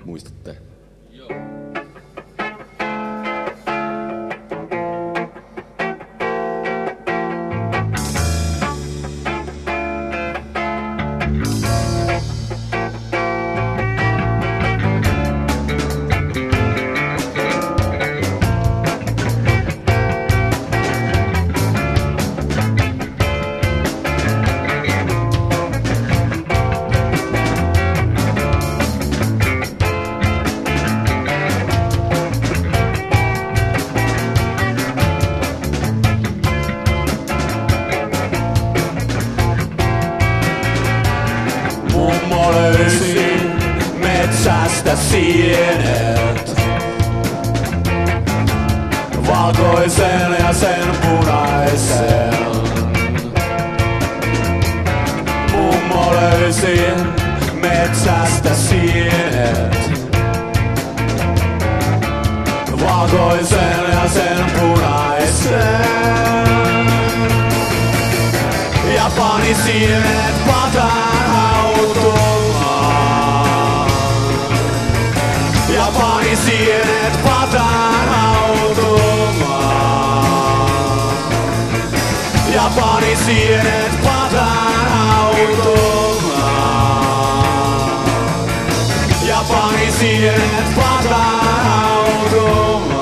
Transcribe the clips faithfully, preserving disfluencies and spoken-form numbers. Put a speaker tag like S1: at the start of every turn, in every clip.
S1: Muistatte?
S2: Joo.
S3: Mummo löysi metsästä sienet, valkoisen ja sen punaisen. Mummo löysi metsästä sienet, valkoisen ja sen punaisen. Ja pani sienet pataan hautumaan. Ja pani sienet pataan hautumaan. Ja pani sienet pataan hautumaan. Ja pani sienet pataan hautumaan.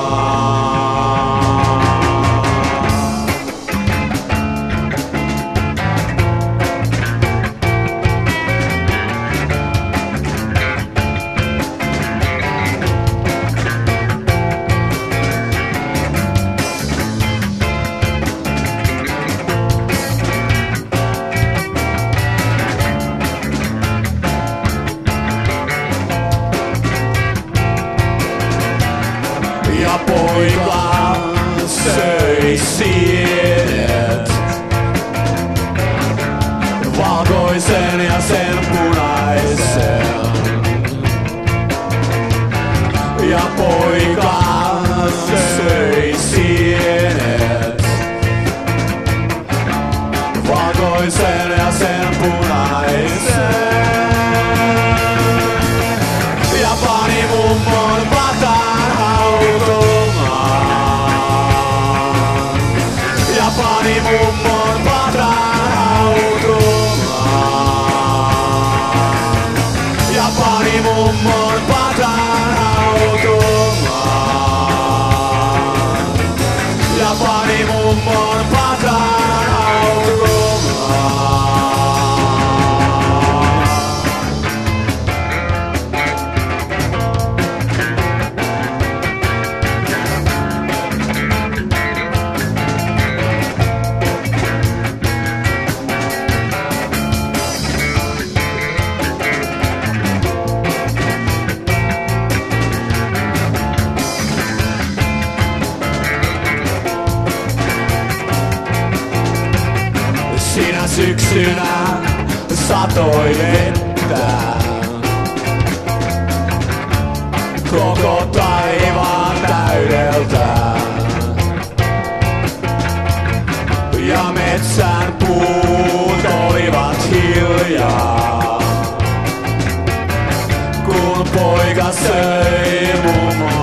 S3: Ja poika söi sienet, valkoisen ja sen punaisen. Ja poika söi sienet, valkoisen ja sen punaisen. Ja pani mummon pataan hautumaan. Ja pani mummon pataan hautumaan. Ja pani mummon pataan hautumaan. Ja pani mummon pataan hautumaan. Sinä syksynä satoi vettä, koko taivaan täydeltä. Ja metsän puut olivat hiljaa, kun poika söi mummon